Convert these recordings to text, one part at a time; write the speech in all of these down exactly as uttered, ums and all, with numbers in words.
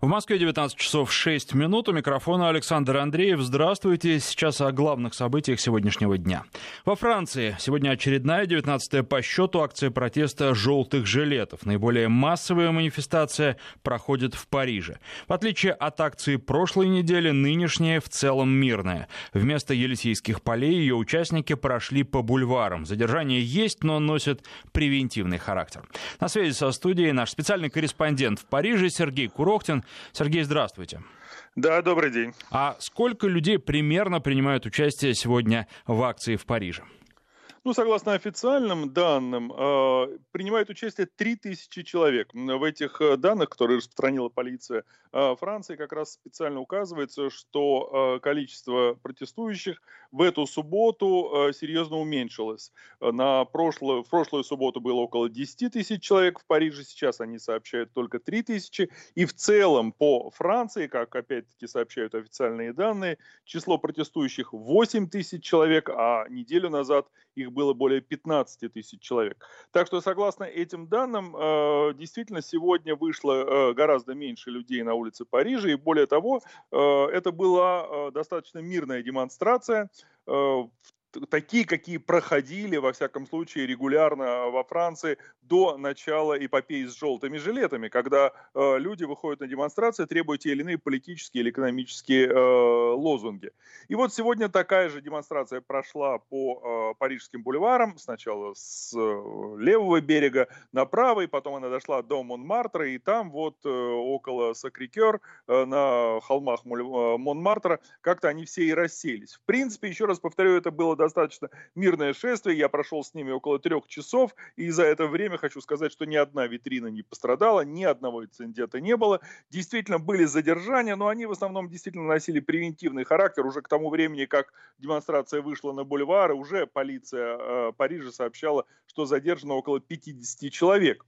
В Москве девятнадцать часов шесть минут. У микрофона Александр Андреев. Здравствуйте. Сейчас о главных событиях сегодняшнего дня. Во Франции сегодня очередная, девятнадцатая по счету, акция протеста «желтых жилетов». Наиболее массовая манифестация проходит в Париже. В отличие от акции прошлой недели, нынешняя в целом мирная. Вместо Елисейских полей ее участники прошли по бульварам. Задержание есть, но носит превентивный характер. На связи со студией наш специальный корреспондент в Париже Сергей Курохтин. Сергей, здравствуйте. Да, добрый день. А сколько людей примерно принимают участие сегодня в акции в Париже? Ну, согласно официальным данным, э, принимает участие три тысячи человек. В этих данных, которые распространила полиция э, Франции, как раз специально указывается, что э, количество протестующих в эту субботу э, серьезно уменьшилось. На прошлую, в прошлую субботу было около десять тысяч человек в Париже, сейчас они сообщают только три тысячи. И в целом по Франции, как опять-таки сообщают официальные данные, число протестующих восемь тысяч человек, а неделю назад их было более пятнадцать тысяч человек. Так что, согласно этим данным, э, действительно сегодня вышло э, гораздо меньше людей на улице Парижа. И более того, э, это была э, достаточно мирная демонстрация, э, такие, какие проходили, во всяком случае, регулярно во Франции до начала эпопеи с желтыми жилетами, когда э, люди выходят на демонстрации, требуя те или иные политические или экономические э, лозунги. И вот сегодня такая же демонстрация прошла по э, парижским бульварам, сначала с э, левого берега на правый, потом она дошла до Монмартра, и там вот э, около Сакрэ-Кёр, э, на холмах Монмартра, как-то они все и расселись. В принципе, еще раз повторю, это было достаточно мирное шествие, я прошел с ними около трех часов, и за это время хочу сказать, что ни одна витрина не пострадала, ни одного инцидента не было. Действительно были задержания, но они в основном действительно носили превентивный характер. Уже к тому времени, как демонстрация вышла на бульвары, уже полиция э, Парижа сообщала, что задержано около пятидесяти человек.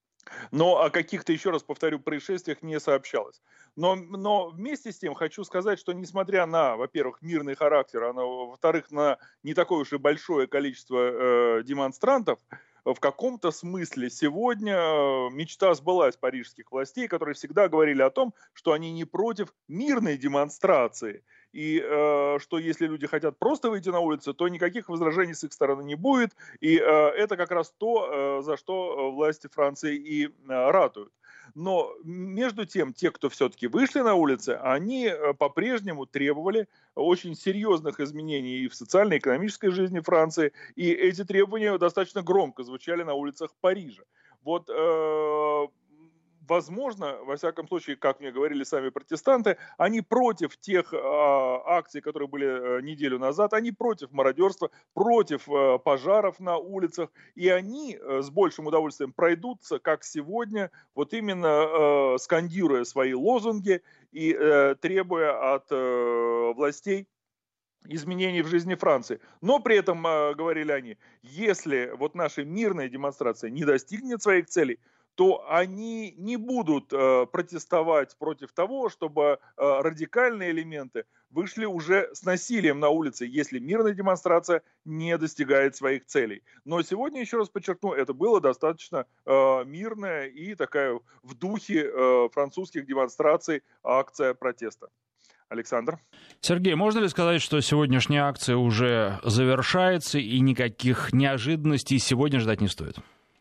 Но о каких-то, еще раз повторю, происшествиях не сообщалось. Но, но вместе с тем хочу сказать, что несмотря на, во-первых, мирный характер, а во-вторых, на не такое уж и большое количество э, демонстрантов, в каком-то смысле сегодня мечта сбылась парижских властей, которые всегда говорили о том, что они не против мирной демонстрации. И э, что если люди хотят просто выйти на улицу, то никаких возражений с их стороны не будет. И э, это как раз то, э, за что власти Франции и э, ратуют. Но между тем, те, кто все-таки вышли на улицы, они по-прежнему требовали очень серьезных изменений и в социальной, и экономической жизни Франции. И эти требования достаточно громко звучали на улицах Парижа. Вот... Э, Возможно, во всяком случае, как мне говорили сами протестанты, они против тех э, акций, которые были э, неделю назад, они против мародерства, против э, пожаров на улицах, и они э, с большим удовольствием пройдутся, как сегодня, вот именно э, скандируя свои лозунги и э, требуя от э, властей изменений в жизни Франции. Но при этом, э, говорили они, если вот наша мирная демонстрация не достигнет своих целей, то они не будут э, протестовать против того, чтобы э, радикальные элементы вышли уже с насилием на улице, если мирная демонстрация не достигает своих целей. Но сегодня, еще раз подчеркну, это было достаточно э, мирная и такая в духе э, французских демонстраций акция протеста. Александр. Сергей, можно ли сказать, что сегодняшняя акция уже завершается и никаких неожиданностей сегодня ждать не стоит?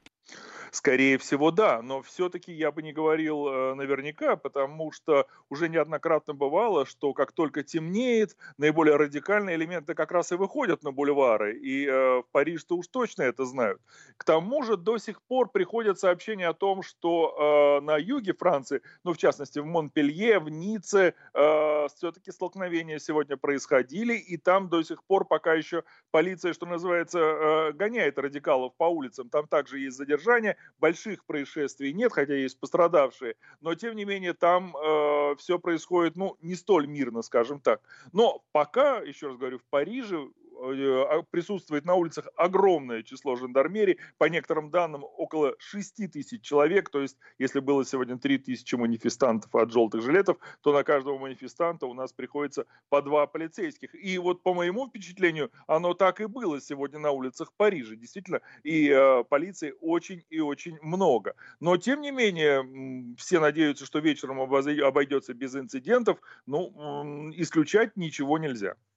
Скорее всего, да, но все-таки я бы не говорил э, наверняка, потому что уже неоднократно бывало, что как только темнеет, наиболее радикальные элементы как раз и выходят на бульвары, и э, в Париж-то уж точно это знают. К тому же до сих пор приходят сообщения о том, что э, на юге Франции, ну в частности в Монпелье, в Ницце, э, все-таки столкновения сегодня происходили, и там до сих пор пока еще полиция, что называется, э, гоняет радикалов по улицам, там также есть задержания. Больших происшествий нет, хотя есть пострадавшие, но тем не менее там э, все происходит, ну, не столь мирно, скажем так. Но пока, еще раз говорю, в Париже присутствует на улицах огромное число жандармерии, по некоторым данным около шести тысяч человек, то есть если было сегодня три тысячи манифестантов от желтых жилетов, то на каждого манифестанта у нас приходится по два полицейских. И вот по моему впечатлению, оно так и было сегодня на улицах Парижа, действительно, и э, полиции очень и очень много. Но тем не менее, все надеются, что вечером обойдется без инцидентов, ну, исключать ничего нельзя.